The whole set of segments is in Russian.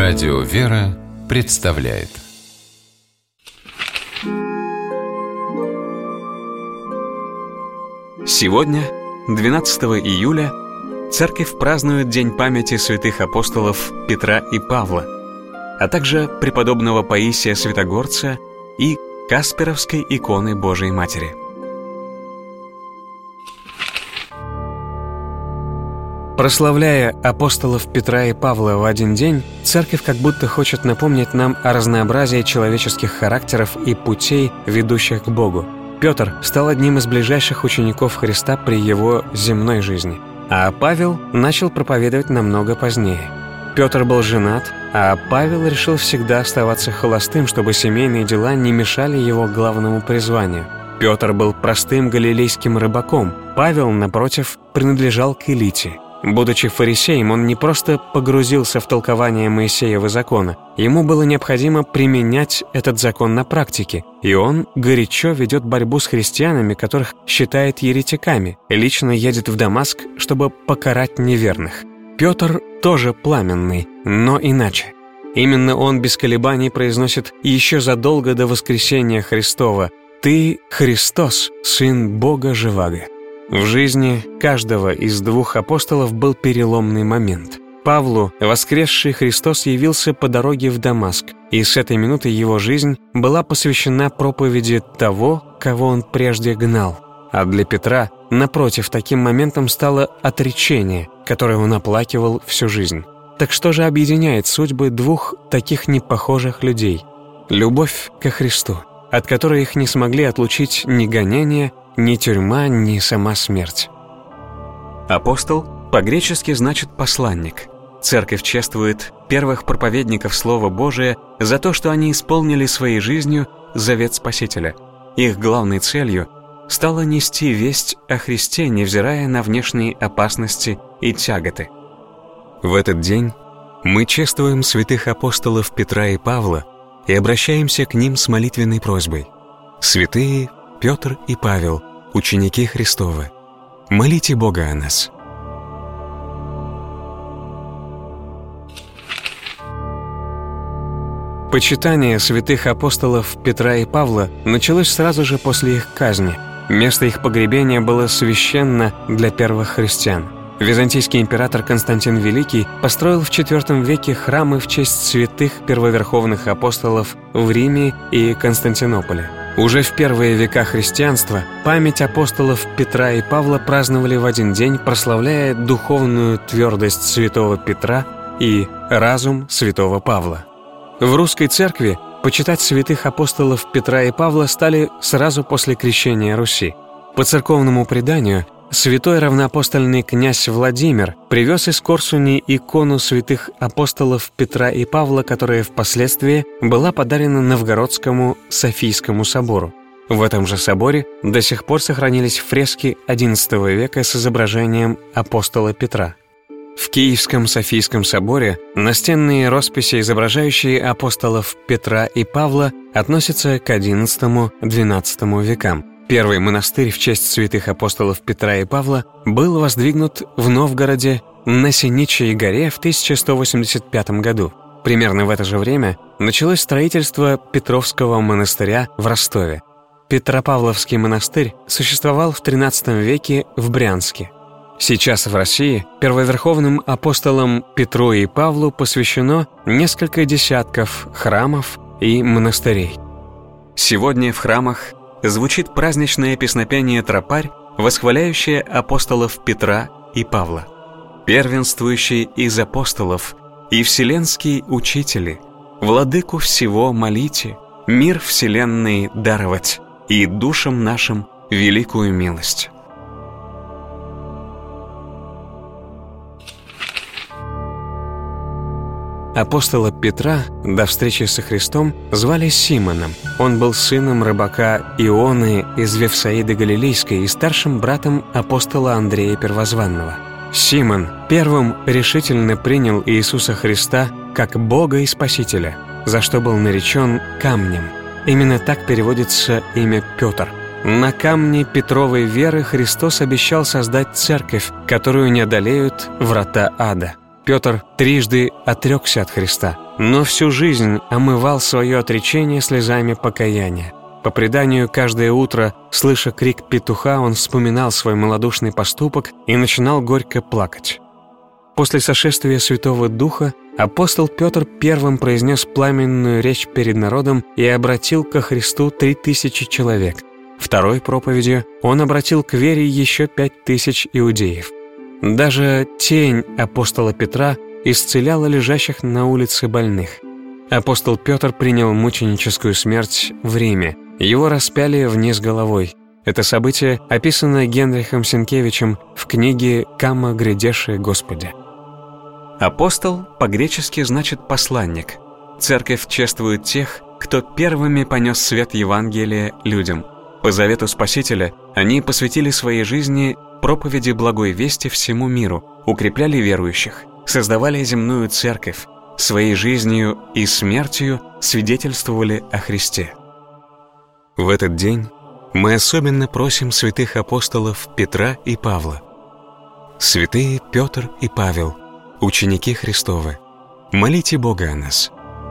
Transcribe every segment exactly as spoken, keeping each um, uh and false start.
Радио «Вера» представляет. Сегодня, двенадцатого июля, Церковь празднует День памяти святых апостолов Петра и Павла, а также преподобного Паисия Святогорца и Касперовской иконы Божией Матери. Прославляя апостолов Петра и Павла в один день, Церковь как будто хочет напомнить нам о разнообразии человеческих характеров и путей, ведущих к Богу. Петр стал одним из ближайших учеников Христа при его земной жизни, а Павел начал проповедовать намного позднее. Петр был женат, а Павел решил всегда оставаться холостым, чтобы семейные дела не мешали его главному призванию. Петр был простым галилейским рыбаком, Павел, напротив, принадлежал к элите. Будучи фарисеем, он не просто погрузился в толкование Моисеева закона, ему было необходимо применять этот закон на практике, и он горячо ведет борьбу с христианами, которых считает еретиками, и лично едет в Дамаск, чтобы покарать неверных. Петр тоже пламенный, но иначе. Именно он без колебаний произносит еще задолго до воскресения Христова: «Ты Христос, Сын Бога Живаго». В жизни каждого из двух апостолов был переломный момент. Павлу воскресший Христос явился по дороге в Дамаск, и с этой минуты его жизнь была посвящена проповеди того, кого он прежде гнал. А для Петра, напротив, таким моментом стало отречение, которое он оплакивал всю жизнь. Так что же объединяет судьбы двух таких непохожих людей? Любовь ко Христу, от которой их не смогли отлучить ни гонения, ни тюрьма, ни сама смерть. Апостол по-гречески значит «посланник». Церковь чествует первых проповедников Слова Божия за то, что они исполнили своей жизнью завет Спасителя. Их главной целью стало нести весть о Христе, невзирая на внешние опасности и тяготы. В этот день мы чествуем святых апостолов Петра и Павла и обращаемся к ним с молитвенной просьбой: «Святые Петр и Павел, ученики Христовы, молите Бога о нас». Почитание святых апостолов Петра и Павла началось сразу же после их казни. Место их погребения было священно для первых христиан. Византийский император Константин Великий построил в четвёртом веке храмы в честь святых первоверховных апостолов в Риме и Константинополе. Уже в первые века христианства память апостолов Петра и Павла праздновали в один день, прославляя духовную твердость святого Петра и разум святого Павла. В русской церкви почитать святых апостолов Петра и Павла стали сразу после крещения Руси. По церковному преданию, святой равноапостольный князь Владимир привез из Корсуни икону святых апостолов Петра и Павла, которая впоследствии была подарена Новгородскому Софийскому собору. В этом же соборе до сих пор сохранились фрески одиннадцатого века с изображением апостола Петра. В Киевском Софийском соборе настенные росписи, изображающие апостолов Петра и Павла, относятся к одиннадцатому-двенадцатому векам. Первый монастырь в честь святых апостолов Петра и Павла был воздвигнут в Новгороде на Синичьей горе в тысяча сто восемьдесят пятом году. Примерно в это же время началось строительство Петровского монастыря в Ростове. Петропавловский монастырь существовал в тринадцатом веке в Брянске. Сейчас в России первоверховным апостолам Петру и Павлу посвящено несколько десятков храмов и монастырей. Сегодня в храмах звучит праздничное песнопение «Тропарь», восхваляющее апостолов Петра и Павла. «Первенствующий из апостолов и вселенские учители, владыку всего молите, мир вселенной даровать и душам нашим великую милость». Апостола Петра до встречи со Христом звали Симоном. Он был сыном рыбака Ионы из Вифсаиды Галилейской и старшим братом апостола Андрея Первозванного. Симон первым решительно принял Иисуса Христа как Бога и Спасителя, за что был наречен камнем. Именно так переводится имя Петр. На камне Петровой веры Христос обещал создать церковь, которую не одолеют врата ада. Петр трижды отрекся от Христа. но всю жизнь омывал свое отречение слезами покаяния. По преданию, каждое утро, слыша крик петуха, он вспоминал свой малодушный поступок и начинал горько плакать. После сошествия Святого Духа апостол Петр первым произнес пламенную речь перед народом и обратил ко Христу три тысячи человек. Второй проповедью он обратил к вере еще пять тысяч иудеев. Даже тень апостола Петра исцеляла лежащих на улице больных. Апостол Петр принял мученическую смерть в Риме. Его распяли вниз головой. Это событие описано Генрихом Сенкевичем в книге «Камо грядеше Господи». Апостол по-гречески значит «посланник». Церковь чествует тех, кто первыми понес свет Евангелия людям. По завету Спасителя они посвятили своей жизни проповеди благой вести всему миру, укрепляли верующих, создавали земную церковь, своей жизнью и смертью свидетельствовали о Христе. В этот день мы особенно просим святых апостолов Петра и Павла. Святые Петр и Павел, ученики Христовы, молите Бога о нас.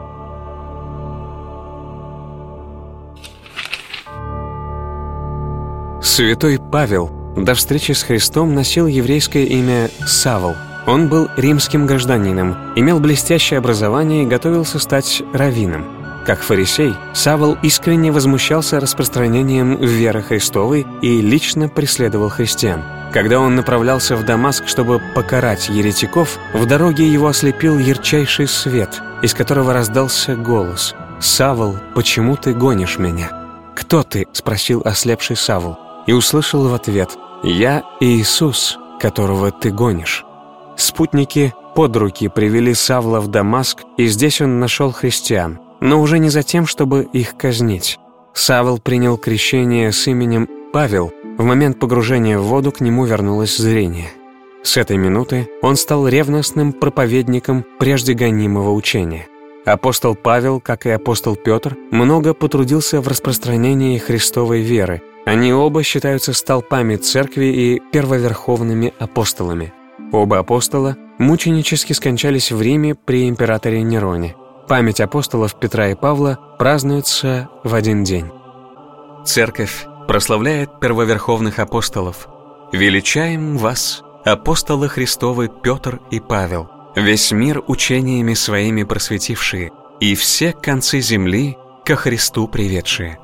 Святой Павел до встречи с Христом носил еврейское имя Савл. Он был римским гражданином, имел блестящее образование и готовился стать раввином. Как фарисей, Савл искренне возмущался распространением веры Христовой и лично преследовал христиан. Когда он направлялся в Дамаск, чтобы покарать еретиков, в дороге его ослепил ярчайший свет, из которого раздался голос: «Савл, почему ты гонишь меня?» «Кто ты?» — спросил ослепший Савл, и услышал в ответ: «Я Иисус, которого ты гонишь». Спутники под руки привели Савла в Дамаск, и здесь он нашел христиан, но уже не за тем, чтобы их казнить. Савл принял крещение с именем Павел. В момент погружения в воду к нему вернулось зрение. С этой минуты он стал ревностным проповедником прежде гонимого учения. Апостол Павел, как и апостол Петр, много потрудился в распространении Христовой веры. Они оба считаются столпами церкви и первоверховными апостолами. Оба апостола мученически скончались в Риме при императоре Нероне. Память апостолов Петра и Павла празднуется в один день. Церковь прославляет первоверховных апостолов. «Величаем вас, апостолы Христовы Петр и Павел, весь мир учениями своими просветившие, и все концы земли ко Христу приведшие».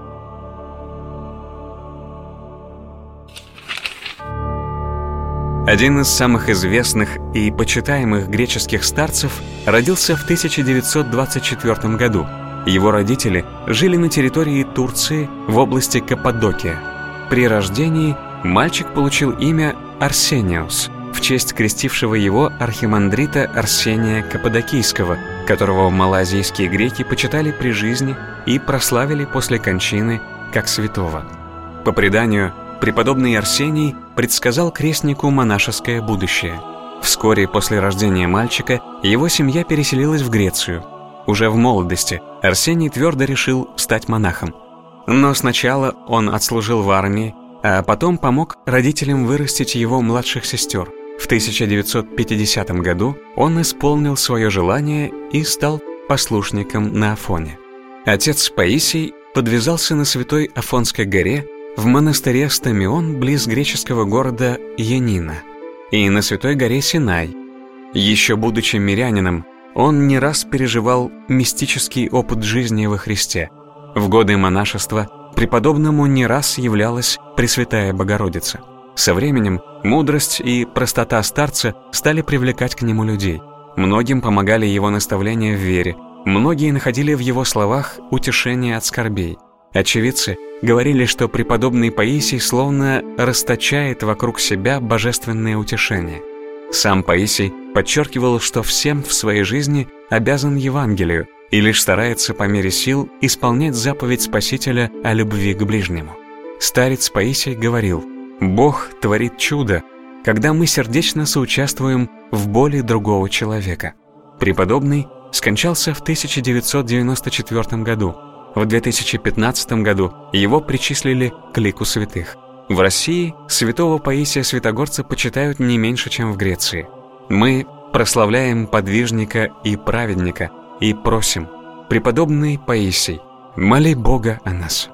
Один из самых известных и почитаемых греческих старцев родился в тысяча девятьсот двадцать четвёртом году. Его родители жили на территории Турции в области Каппадокия. При рождении мальчик получил имя Арсениус в честь крестившего его архимандрита Арсения Каппадокийского, которого малоазийские греки почитали при жизни и прославили после кончины как святого. По преданию, преподобный Арсений предсказал крестнику монашеское будущее. Вскоре после рождения мальчика его семья переселилась в Грецию. Уже в молодости Арсений твердо решил стать монахом. Но сначала он отслужил в армии, а потом помог родителям вырастить его младших сестер. В тысяча девятьсот пятидесятом году он исполнил свое желание и стал послушником на Афоне. Отец Паисий подвязался на Святой Афонской горе в монастыре Стамион близ греческого города Янина и на Святой горе Синай. Еще будучи мирянином, он не раз переживал мистический опыт жизни во Христе. В годы монашества преподобному не раз являлась Пресвятая Богородица. Со временем мудрость и простота старца стали привлекать к нему людей. Многим помогали его наставления в вере, многие находили в его словах утешение от скорбей. Очевидцы говорили, что преподобный Паисий словно расточает вокруг себя божественное утешение. Сам Паисий подчеркивал, что всем в своей жизни обязан Евангелию и лишь старается по мере сил исполнять заповедь Спасителя о любви к ближнему. Старец Паисий говорил: «Бог творит чудо, когда мы сердечно соучаствуем в боли другого человека». Преподобный скончался в тысяча девятьсот девяносто четвёртом году. В две тысячи пятнадцатом году его причислили к лику святых. В России святого Паисия Святогорца почитают не меньше, чем в Греции. Мы прославляем подвижника и праведника, и просим, преподобный Паисий, моли Бога о нас.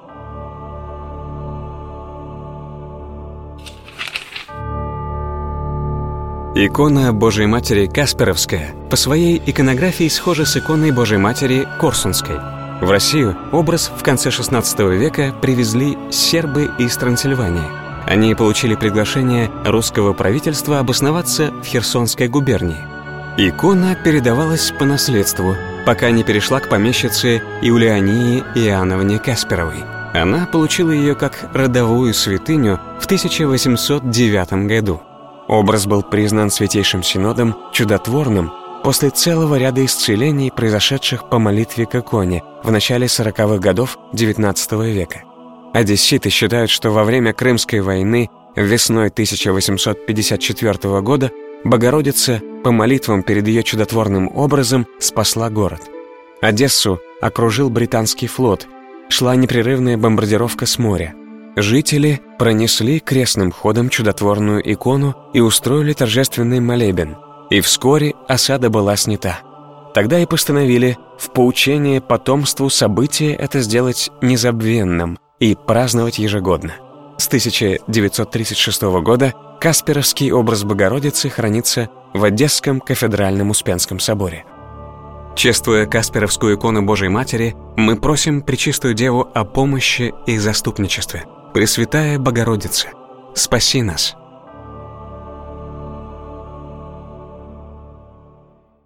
Икона Божией Матери Касперовская по своей иконографии схожа с иконой Божией Матери Корсунской. В Россию образ в конце шестнадцатого века привезли сербы из Трансильвании. Они получили приглашение русского правительства обосноваться в Херсонской губернии. Икона передавалась по наследству, пока не перешла к помещице Иулиании Иоанновне Касперовой. Она получила ее как родовую святыню в тысяча восемьсот девятом году. Образ был признан Святейшим Синодом чудотворным после целого ряда исцелений, произошедших по молитве к иконе в начале сороковых годов девятнадцатого века. Одесситы считают, что во время Крымской войны весной тысяча восемьсот пятьдесят четвёртого года Богородица по молитвам перед ее чудотворным образом спасла город. Одессу окружил британский флот, шла непрерывная бомбардировка с моря. Жители пронесли крестным ходом чудотворную икону и устроили торжественный молебен, и вскоре осада была снята. Тогда и постановили в поучение потомству событие это сделать незабвенным и праздновать ежегодно. С тысяча девятьсот тридцать шестого года Касперовский образ Богородицы хранится в Одесском кафедральном Успенском соборе. Чествуя Касперовскую икону Божией Матери, мы просим Пречистую Деву о помощи и заступничестве. Пресвятая Богородица, спаси нас!